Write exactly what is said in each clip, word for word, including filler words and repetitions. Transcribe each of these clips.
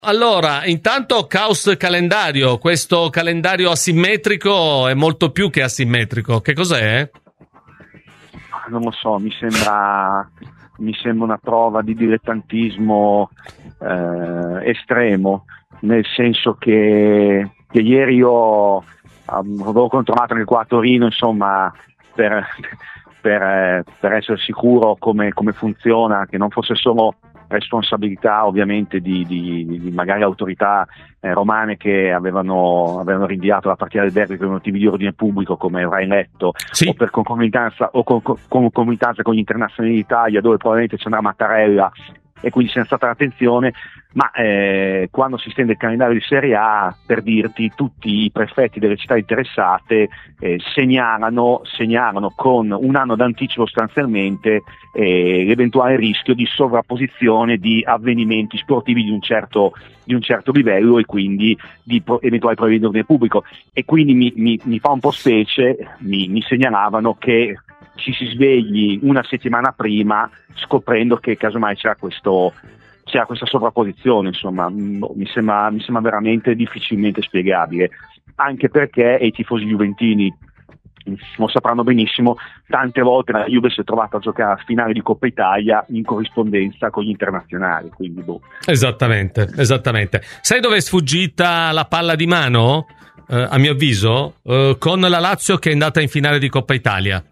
Allora, intanto caos calendario, questo calendario asimmetrico è molto più che asimmetrico. Che cos'è? Non lo so, mi sembra mi sembra una prova di dilettantismo eh, estremo, nel senso che, che ieri io avevo controllato anche qua a Torino, insomma, per, per, per essere sicuro come, come funziona, che non fosse solo responsabilità ovviamente di, di, di magari autorità eh, romane che avevano, avevano rinviato la partita del derby per motivi di ordine pubblico, come avrai letto, sì. o per concomitanza o con, con, concomitanza con gli internazionali d'Italia, dove probabilmente c'è una Mattarella e quindi c'è stata l'attenzione, ma eh, quando si stende il calendario di Serie A, per dirti, tutti i prefetti delle città interessate eh, segnalano, segnalano con un anno d'anticipo sostanzialmente eh, l'eventuale rischio di sovrapposizione di avvenimenti sportivi di un certo, di un certo livello e quindi di pro- eventuali problemi di ordine pubblico. E quindi mi, mi, mi fa un po' specie, mi, mi segnalavano che ci si svegli una settimana prima scoprendo che casomai c'era questo c'era questa sovrapposizione, insomma, mi sembra, mi sembra veramente difficilmente spiegabile, anche perché e i tifosi juventini lo sapranno benissimo, tante volte la Juve si è trovata a giocare a finale di Coppa Italia in corrispondenza con gli internazionali, quindi boh. Esattamente, esattamente. Sai dove è sfuggita la palla di mano? Eh, a mio avviso, eh, con la Lazio che è andata in finale di Coppa Italia.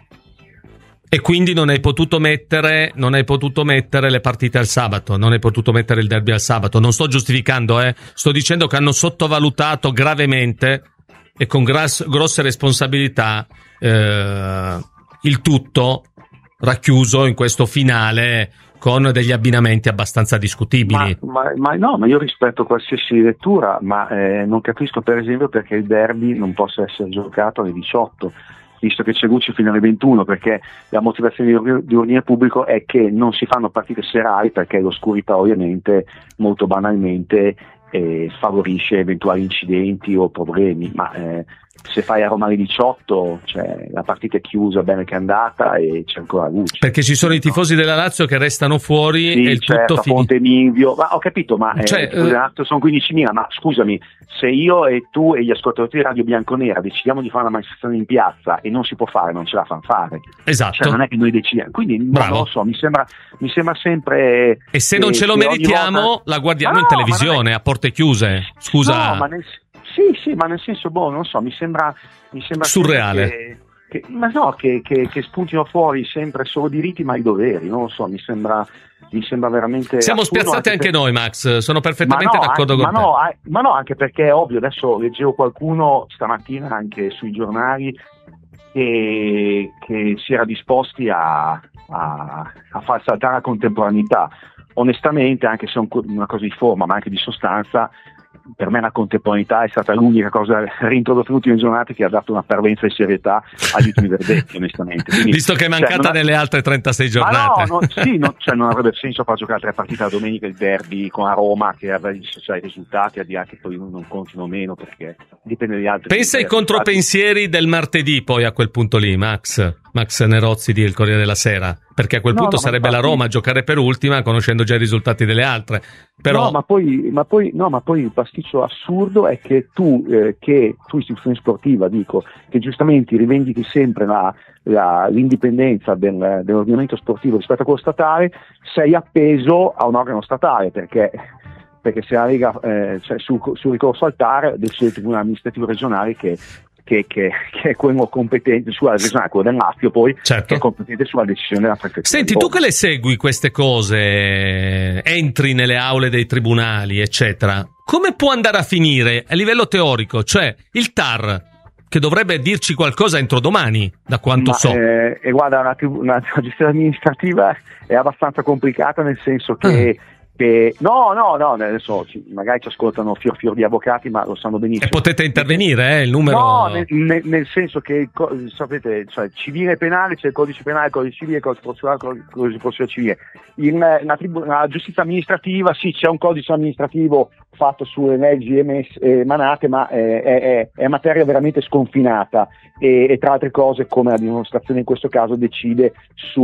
E quindi non hai potuto mettere non hai potuto mettere le partite al sabato, non hai potuto mettere il derby al sabato. Non sto giustificando, eh. Sto dicendo che hanno sottovalutato gravemente e con gras- grosse responsabilità eh, il tutto racchiuso in questo finale con degli abbinamenti abbastanza discutibili. Ma, ma, ma no, ma io rispetto qualsiasi lettura, ma eh, non capisco per esempio perché il derby non possa essere giocato alle diciotto. Visto che c'è luce fino alle ventuno, perché la motivazione di, di ordine pubblico è che non si fanno partite serali perché l'oscurità ovviamente molto banalmente eh, favorisce eventuali incidenti o problemi, ma eh, se fai a Roma alle diciotto, cioè, la partita è chiusa, bene che è andata e c'è ancora luce. Perché ci sono i tifosi della Lazio che restano fuori sì, e il certo, tutto finito. Ponte Milvio, ma ho capito, ma cioè, eh, i tifosi della Lazio sono quindicimila, ma scusami, se io e tu e gli ascoltatori di Radio Bianconera decidiamo di fare una manifestazione in piazza e non si può fare, non ce la fanno fare. Esatto. Cioè, non è che noi decidiamo, quindi non lo so, mi sembra, mi sembra sempre. E se non eh, ce lo meritiamo, volta... la guardiamo no, in televisione, è... a porte chiuse. Scusa. No, ma nel... Sì, sì, ma nel senso, boh, non so, mi sembra, mi sembra surreale. Che, che, ma no, che, che, che spuntino fuori sempre solo diritti ma i doveri, non lo so, mi sembra, mi sembra veramente. Siamo assurdo, spiazzati anche, anche per... noi, Max, sono perfettamente no, d'accordo anche, con ma te. No, ma no, anche perché è ovvio, adesso leggevo qualcuno stamattina anche sui giornali che, che si era disposti a, a, a far saltare la contemporaneità. Onestamente, anche se è una cosa di forma ma anche di sostanza, per me la contemporaneità è stata l'unica cosa reintrodotta nelle ultime giornate che ha dato una parvenza di serietà agli ultimi verdetti, onestamente. Quindi, visto che è mancata cioè, nelle ha... altre trentasei giornate. Ma no, no sì, no, cioè non avrebbe senso far giocare tre partite la domenica il derby con la Roma che avrebbe cioè, i risultati, a dire che poi non contino meno perché dipende dagli altri. Pensa ai contropensieri del martedì poi a quel punto lì, Max. Max Nerozzi di Il Corriere della Sera, perché a quel no, punto no, sarebbe infatti... la Roma a giocare per ultima conoscendo già i risultati delle altre. Però... No, ma poi, ma poi, no, ma poi il pasticcio assurdo è che tu, eh, che tu istituzione sportiva, dico, che giustamente rivendichi sempre la, la, l'indipendenza del, dell'ordinamento sportivo rispetto a quello statale, sei appeso a un organo statale, perché perché se la Lega eh, cioè sul, sul ricorso al T A R decide il Tribunale amministrativo regionale che Che, che, che è quello competente sulla regionale, quello del Lazio poi, certo. che è competente sulla decisione della prefettura. Senti, tu che le segui queste cose, entri nelle aule dei tribunali, eccetera, come può andare a finire a livello teorico? Cioè, il T A R, che dovrebbe dirci qualcosa entro domani, da quanto Ma, so. Eh, e guarda, una, una, una gestione amministrativa è abbastanza complicata, nel senso che ah. Che, no, no, no, adesso ci, magari ci ascoltano fior fior di avvocati, ma lo sanno benissimo. E potete intervenire, eh, il numero... No, nel, nel, nel senso che, sapete, cioè, civile e penale, c'è il codice penale, il codice civile, il codice procedurale, il codice procedura civile. In la, tribu- la giustizia amministrativa, sì, c'è un codice amministrativo fatto sulle leggi emesse, emanate, ma è, è, è materia veramente sconfinata e, e tra altre cose, come la dimostrazione in questo caso, decide su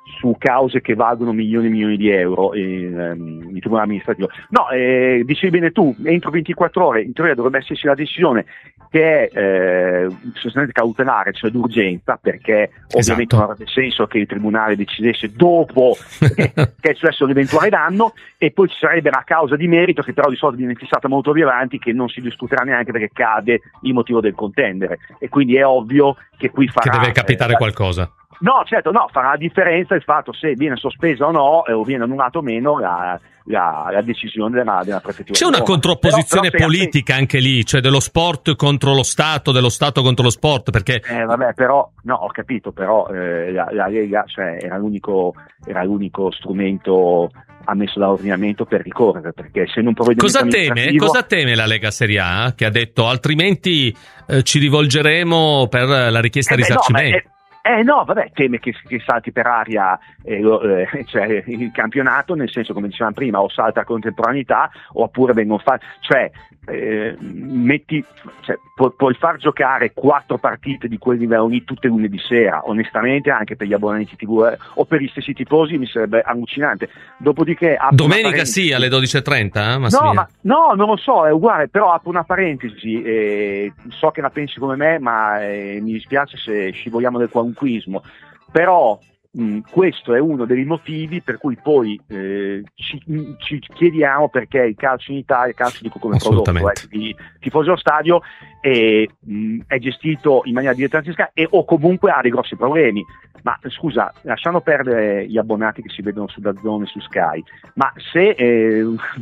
su cause che valgono milioni e milioni di euro in, um, in tribunale amministrativo. No, eh, dicevi bene tu, entro ventiquattro ore in teoria dovrebbe esserci la decisione che è eh, sostanzialmente cautelare, cioè d'urgenza, perché esatto. ovviamente non avrebbe senso che il tribunale decidesse dopo che è successo l'eventuale danno, e poi ci sarebbe una causa di merito che però di solito viene fissata molto più avanti, che non si discuterà neanche perché cade il motivo del contendere, e quindi è ovvio che qui farà... Che deve capitare eh, qualcosa. No, certo, no, farà la differenza il fatto se viene sospesa o no, eh, o viene annullato o meno la, la, la decisione della, della prefettura. C'è una controposizione però, però politica anche lì, cioè dello sport contro lo Stato, dello Stato contro lo sport, perché... Eh, vabbè, però, no, ho capito, però eh, la, la Lega, cioè, era l'unico, era l'unico strumento ammesso dall'ordinamento per ricorrere, perché se non provvedimento cosa teme, cosa teme la Lega Serie A, che ha detto altrimenti eh, ci rivolgeremo per la richiesta eh di beh, risarcimento? No, Eh no, vabbè, teme che, che salti per aria eh, eh, cioè, il campionato, nel senso, come dicevamo prima, o salta a contemporaneità, oppure vengono fatti, cioè, eh, metti, cioè pu- puoi far giocare quattro partite di quel livello lì tutte lunedì sera, onestamente, anche per gli abbonamenti tivù eh, o per gli stessi tifosi mi sarebbe allucinante. Dopodiché domenica sì, alle dodici e trenta, eh, no, ma, no, non lo so, è uguale, però apro una parentesi, eh, so che la pensi come me, ma eh, mi dispiace se scivoliamo del qualunquismo, però mh, questo è uno dei motivi per cui poi eh, ci, mh, ci chiediamo perché il calcio in Italia, il calcio dico come prodotto, eh, di tifosi allo stadio, e, mh, è gestito in maniera dilettantistica e o comunque ha dei grossi problemi. Ma scusa, lasciando perdere gli abbonati che si vedono su DAZN e su Sky, ma se eh,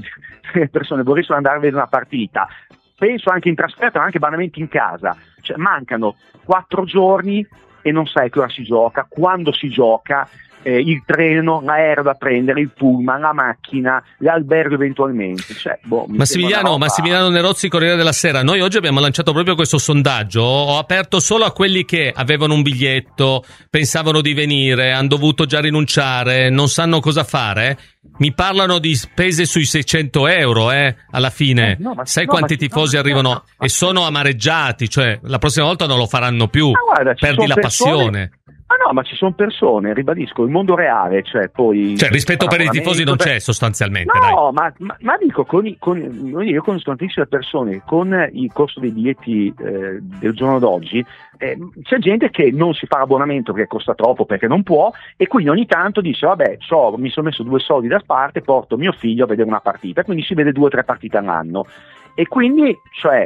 le persone voressero andare a vedere una partita, penso anche in trasferta, ma anche banalmente in casa, cioè mancano quattro giorni e non sai che ora si gioca, quando si gioca, eh, il treno, l'aereo da prendere, il pullman, la macchina, l'albergo eventualmente. Cioè, boh, Massimiliano, roba... Massimiliano Nerozzi, Corriere della Sera, noi oggi abbiamo lanciato proprio questo sondaggio, ho aperto solo a quelli che avevano un biglietto, pensavano di venire, hanno dovuto già rinunciare, non sanno cosa fare. Mi parlano di spese sui seicento euro, eh, alla fine. Eh, no, ma, Sai no, quanti tifosi no, arrivano no, no, e sono amareggiati, cioè la prossima volta non lo faranno più, guarda, perdi la persone... passione. Ma no, ma ci sono persone, ribadisco, il mondo reale, cioè poi... Cioè rispetto per i tifosi non c'è sostanzialmente, no, dai. Ma, ma, ma dico, con, i, con io conosco tantissime persone, con il costo dei biglietti eh, del giorno d'oggi, eh, c'è gente che non si fa l'abbonamento perché costa troppo, perché non può, e quindi ogni tanto dice, vabbè, so, mi sono messo due soldi da parte, porto mio figlio a vedere una partita, quindi si vede due o tre partite all'anno. E quindi, cioè...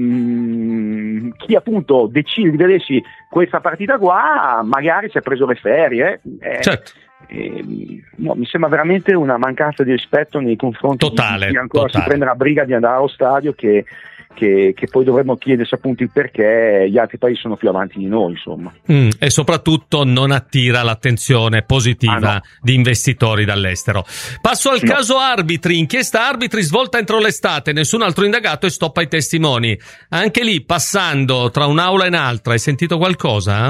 Mm, chi appunto decide di vedersi questa partita qua magari si è preso le ferie eh, certo. eh, no, mi sembra veramente una mancanza di rispetto nei confronti totale, di chi ancora totale. si prende la briga di andare allo stadio, che Che, che poi dovremmo chiedersi appunto il perché gli altri paesi sono più avanti di noi, insomma. Mm, e soprattutto non attira l'attenzione positiva ah, no. di investitori dall'estero. Passo al no. caso arbitri, inchiesta arbitri svolta entro l'estate, nessun altro indagato e stop ai testimoni. Anche lì, passando tra un'aula e un'altra, hai sentito qualcosa?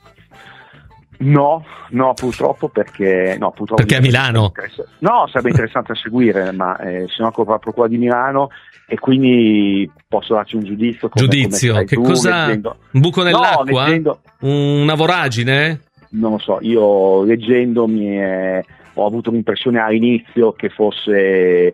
No, no, purtroppo perché no, purtroppo perché a Milano? No, sarebbe interessante a seguire, ma eh, sono ancora la procura di Milano e quindi posso darci un giudizio. Come, giudizio, come che tu, cosa? Leggendo... Un buco nell'acqua? No, leggendo... Una voragine? Non lo so, io leggendo mi è... ho avuto l'impressione all'inizio che fosse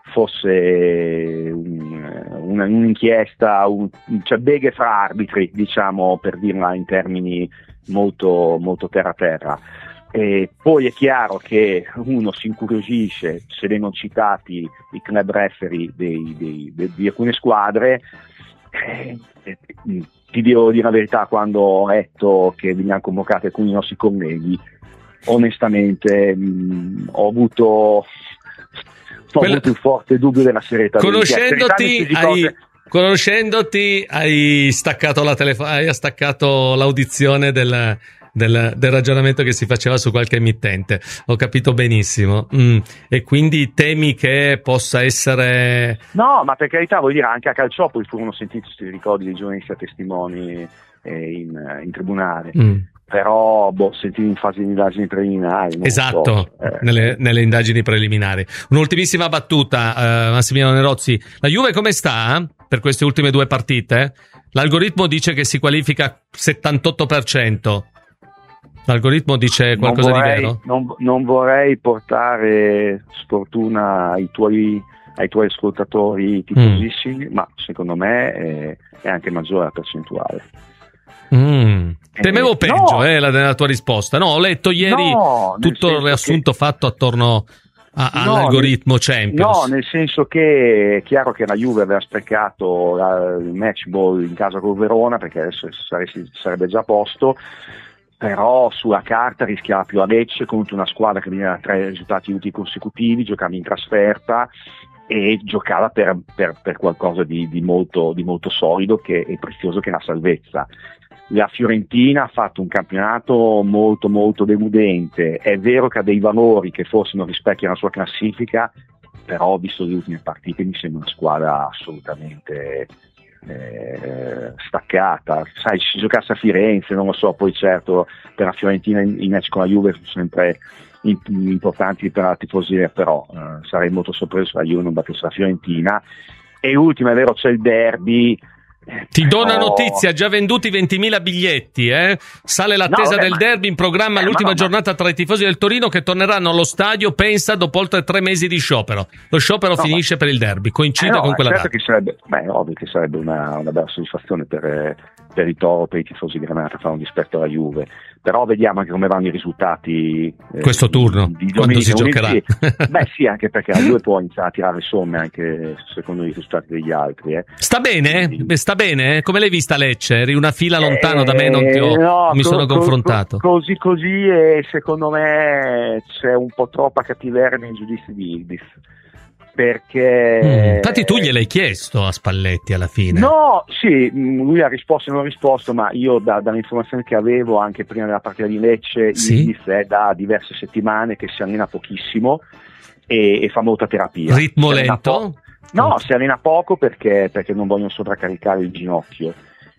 fosse un, una, un'inchiesta, un, cioè beghe fra arbitri, diciamo, per dirla in termini molto, molto terra terra. E poi è chiaro che uno si incuriosisce se vengono citati i club referee dei, dei, dei, di alcune squadre. Eh, eh, ti devo dire la verità, quando ho letto che venivano convocati alcuni nostri colleghi, onestamente mh, ho avuto ho Quella... avuto un forte dubbio della serietà. Conoscendoti hai... Conoscendoti hai staccato la telefo- hai staccato l'audizione del, del, del ragionamento che si faceva su qualche emittente. Ho capito benissimo. Mm. E quindi temi che possa essere... No, ma per carità, vuol dire, anche a Calciopoli furono sentiti questi ricordi dei giornalisti a testimoni eh, in, in tribunale. Mm. Però boh, sentire in fase di indagini preliminari. Esatto, so, eh. nelle, nelle indagini preliminari. Un'ultimissima battuta, eh, Massimiliano Nerozzi. La Juve come sta per queste ultime due partite? L'algoritmo dice che si qualifica settantotto per cento. L'algoritmo dice qualcosa non vorrei, di vero? Non, non vorrei portare sfortuna ai tuoi, ai tuoi ascoltatori tifosissimi, mm. ma secondo me è, è anche maggiore la percentuale. Mm. Temevo eh, peggio no, eh, la, la tua risposta. No, ho letto ieri no, tutto il riassunto che... fatto attorno a, no, all'algoritmo nel, Champions. No, nel senso che è chiaro che la Juve aveva sprecato la, il match ball in casa col Verona, perché adesso saresti, sarebbe già a posto, però sulla carta rischiava più a Lecce contro una squadra che veniva da tre risultati utili consecutivi, giocava in trasferta e giocava per, per, per qualcosa di, di, molto, di molto solido che è prezioso, che è la salvezza. La Fiorentina ha fatto un campionato molto molto deludente, è vero che ha dei valori che forse non rispecchiano la sua classifica, però visto le ultime partite mi sembra una squadra assolutamente eh, staccata. Sai, se giocasse a Firenze, non lo so, poi certo per la Fiorentina i match con la Juve sono sempre importanti per la tifoseria, però eh, sarei molto sorpreso se la Juve non battesse la Fiorentina. E ultimo, è vero, c'è il derby. Ti do una Però... notizia, già venduti ventimila biglietti, eh? Sale l'attesa no, vabbè, del derby, in programma eh, l'ultima no, giornata ma... tra i tifosi del Torino che torneranno allo stadio, pensa, dopo oltre tre mesi di sciopero. Lo sciopero no, finisce ma... per il derby, coincide eh no, con quella certo data. Che sarebbe, beh, ovvio che sarebbe una, una bella soddisfazione per, per i Toro, per i tifosi Granata, fare un dispetto alla Juve. Però vediamo anche come vanno i risultati eh, questo turno, di, di quando si giocherà. Sì. Beh sì, anche perché la Juve può iniziare a tirare somme anche secondo i risultati degli altri. Eh. Sta bene? Quindi... Sta bene? Come l'hai vista Lecce? Eri una fila lontano eh, da me, non ti ho, no, mi co- sono co- confrontato. Co- così così e secondo me c'è un po' troppa cattiveria nei giudizi di Ildiz. Perché mm, infatti tu gliel'hai chiesto a Spalletti alla fine. No, sì, lui ha risposto e non ha risposto, ma io da, dalle informazioni che avevo anche prima della partita di Lecce, sì? Ildiz è da diverse settimane che si allena pochissimo e, e fa molta terapia. Ritmo si lento? Po- no, si allena poco perché, perché non vogliono sovraccaricare il ginocchio.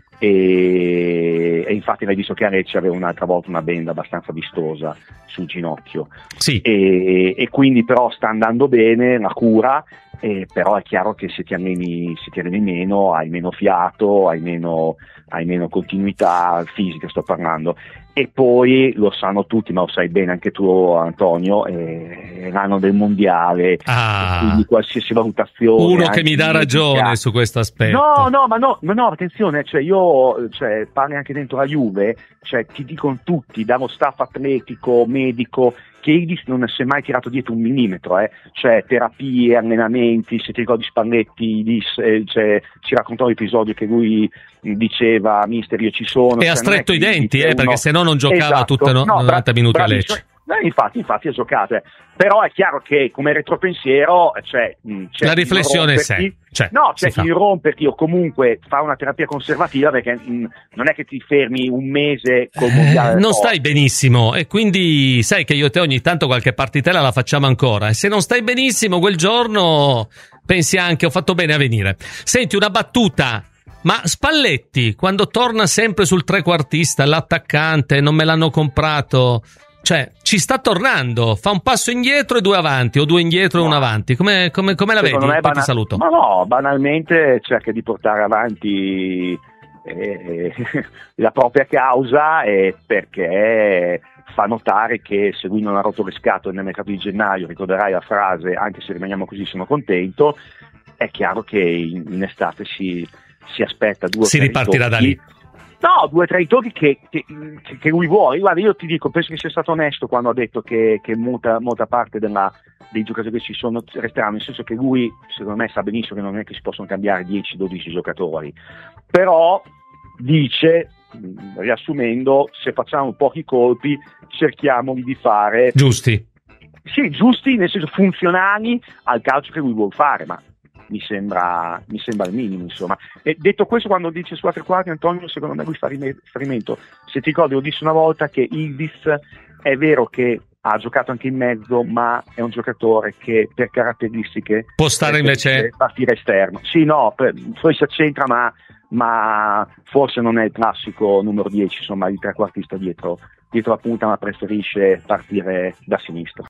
E, e infatti l'hai visto che a Lecce aveva un'altra volta una benda abbastanza vistosa sul ginocchio, sì. e, e quindi però sta andando bene la cura, eh, però è chiaro che se ti alleni, se ti alleni meno hai meno fiato, hai meno, hai meno continuità fisica, sto parlando. E poi lo sanno tutti, ma lo sai bene anche tu, Antonio, è l'anno del mondiale, ah, quindi qualsiasi valutazione. Uno che mi dà ragione su questo aspetto. No, no, ma no, ma no, attenzione, cioè io, cioè, parli anche dentro la Juve, cioè ti dicono tutti, dallo staff atletico, medico, che Ildiz non si è mai tirato dietro un millimetro, eh. Cioè terapie, allenamenti, se ti ricordi Spalletti, dis, eh, cioè, ci raccontò l'episodio che lui diceva mister io ci sono. E ha stretto i denti, eh, perché se no non giocava esatto, tutte no, no, novanta bra- minuti a bravissimo. Lecce. Eh, infatti, infatti ha giocato, eh. Però è chiaro che come retropensiero cioè, c'è la riflessione c'è, c'è, no, c'è chi romperti o comunque fare una terapia conservativa, perché mh, non è che ti fermi un mese col mondiale. Eh, non stai benissimo e quindi sai che io e te ogni tanto qualche partitella la facciamo ancora e se non stai benissimo quel giorno pensi anche ho fatto bene a venire. Senti, una battuta. Ma Spalletti, quando torna sempre sul trequartista, l'attaccante, non me l'hanno comprato, cioè ci sta tornando, fa un passo indietro e due avanti, o due indietro e uno avanti, come, come, come la vedi? Poi bana- ti saluto. Ma no, banalmente cerca di portare avanti eh, la propria causa, eh, perché fa notare che se lui non ha rotto le scatole nel mercato di gennaio, ricorderai la frase, anche se rimaniamo così sono contento, è chiaro che in, in estate si... si aspetta due si ripartirà da lì. No, due o tre ritorni che, che, che lui vuole. Guarda, io ti dico, penso che sia stato onesto quando ha detto che, che molta, molta parte della, dei giocatori che ci sono resteranno, nel senso che lui secondo me sa benissimo che non è che si possono cambiare dieci dodici giocatori, però dice, riassumendo, se facciamo pochi colpi cerchiamoli di fare giusti, sì, giusti nel senso funzionali al calcio che lui vuole fare, ma mi sembra, mi sembra il minimo, insomma. E detto questo, quando dice su altri quarti, Antonio, secondo me lui fa riferimento, se ti ricordi, lo disse una volta, che Ildiz è vero che ha giocato anche in mezzo, ma è un giocatore che per caratteristiche può stare invece partire esterno. Sì, no, per, poi si accentra, ma, ma forse non è il classico numero dieci, insomma, il trequartista dietro, dietro la punta, ma preferisce partire da sinistra.